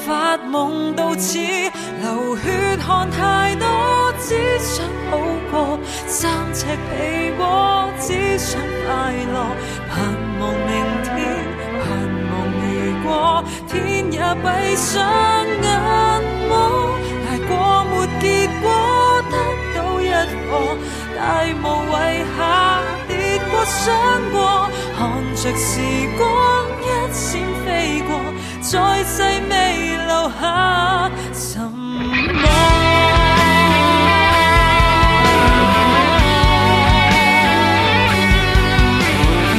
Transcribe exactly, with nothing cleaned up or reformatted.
發夢到此，流血看太多，只想好過，三尺被窩，只想快樂，盼望明天，盼望如果天也閉上眼魔，捱過沒結果，得到一個大無畏下跌過想過，看着時光一閃飛過，再細味